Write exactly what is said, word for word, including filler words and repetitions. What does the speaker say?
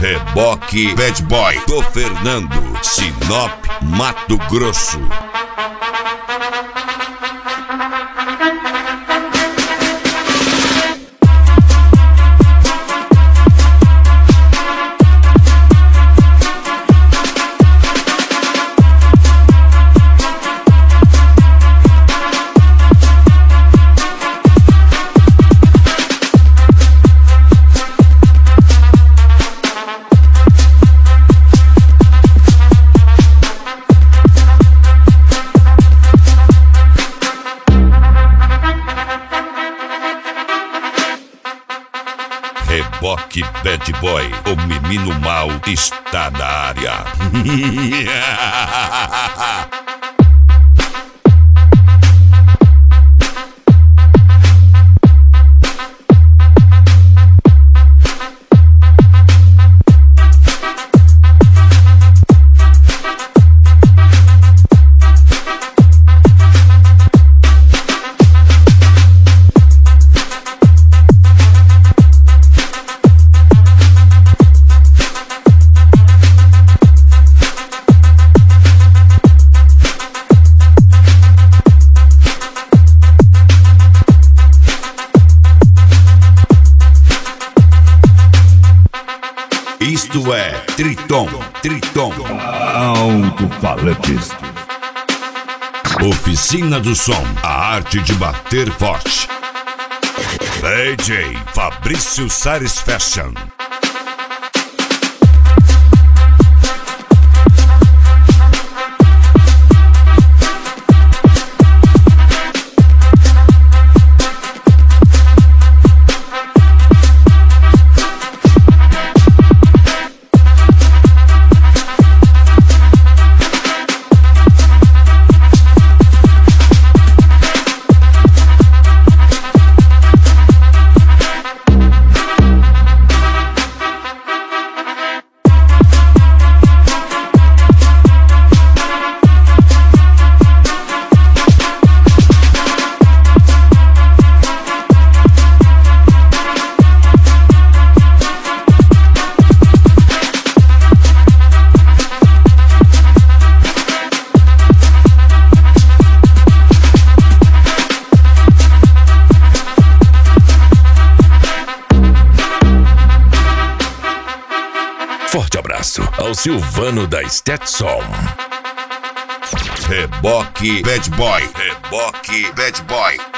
Reboque Bad Boy do Fernando, Sinop, Mato Grosso. Reboque Bad Boy, o menino mau está na área. Isto é Triton, Triton Alto-falantes. Oficina do som, a arte de bater forte. D J Fabrício Satisfaction. Forte abraço ao Silvano da Stetson. Reboque Bad Boy, Reboque Bad Boy.